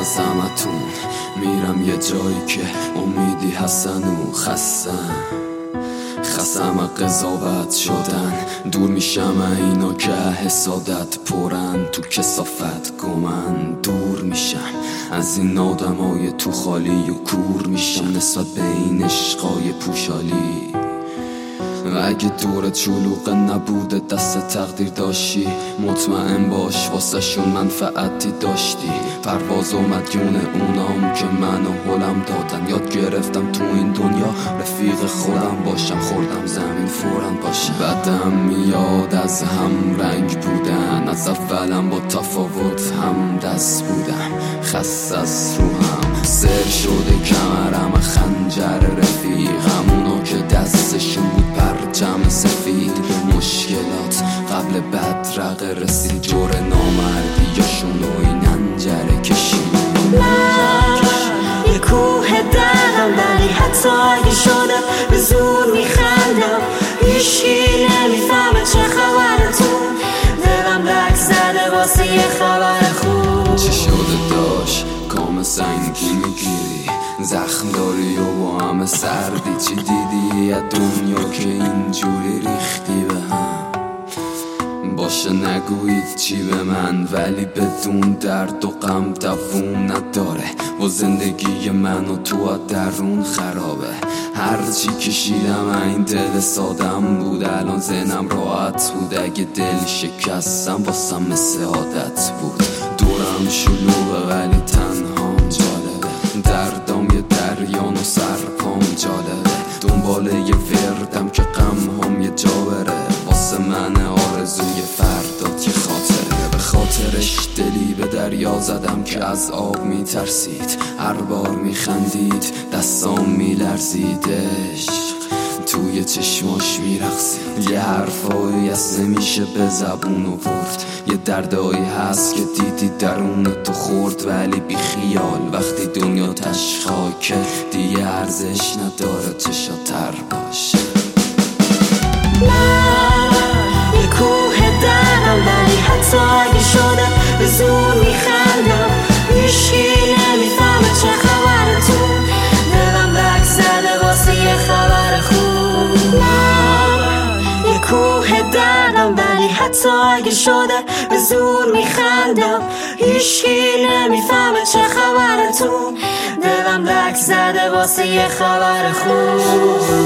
از همتون میرم یه جایی که امیدی هستن و خستن، خستم قضاوت شدن، دور میشم اینا که حسادت پرن، تو کثافت گمن دور میشم از این آدمای تو خالی و کور میشم نسبت به این عشقای پوشالی. اگه دورت شلوغ نبوده دست تقدیر داشتی، مطمئن باش واسه شون منفعتی داشتی. پرواز و مدیون اونام که منو هلم دادن، یاد گرفتم تو این دنیا رفیق خودم باشم، خوردم زمین فورن باشم. بعدم میاد از هم رنگ بودن، از اولم با تفاوت هم دست بودم، خست از رو هم سر شده کمرم خنجر رفیقم، اونا که دستشون بود پرچم سفید. مشکلات قبل بدرقه رسید، جور نامردیاشون و این انجره کشید. من یه کوه درم، ولی حتی اگه شدم به زور میخندم. هیچکی نمیفهمه چه خبرتون، دلم لک زده واسه یه خبر خوب. چی شده داشت کام سنگی میگیری، زخم داری و با همه سردی، چی دیدی از دنیا که اینجوری ریختی به هم؟ باشه نگویید چی به من، ولی بدون درد و غم دووم نداره و زندگی من و تو درون خرابه. هرچی کشیدم این دل سادم بود، الان ذهنم راحت بود. اگه دل شکستم واسم مثل عادت بود. دورم شلوغه ولی تنهام جالبه، دردام یه دریان و سرپام جالبه. دنبال یه وردم که غم هم یه جا بره، واسه من آرزوی فردات یه خاطره. به خاطرش دلی به دریا زدم که از آب میترسید، هر بار میخندید دستام میلرزیدش، توی چشماش میرقصید. یه حرفایی از نمیشه به زبون آورد، یه دردایی هست که دیدی درون تو خورد، ولی بی خیال وقتی دنیا تش خاکه دیگه ارزش نداره چشاتر باشه. من یه کوه درم، ولی حتی اگه شدم به زور میخندم. هیچکی نمیفهمه چه خبرتون، دلم لک زده واسه یه خبر خوب. من یه کوه دردم، ولی حتی اگه شده به زور میخندم. هیچکی نمیفهمه چه خبرتون، دلم لک زده واسه یه خبر خوب.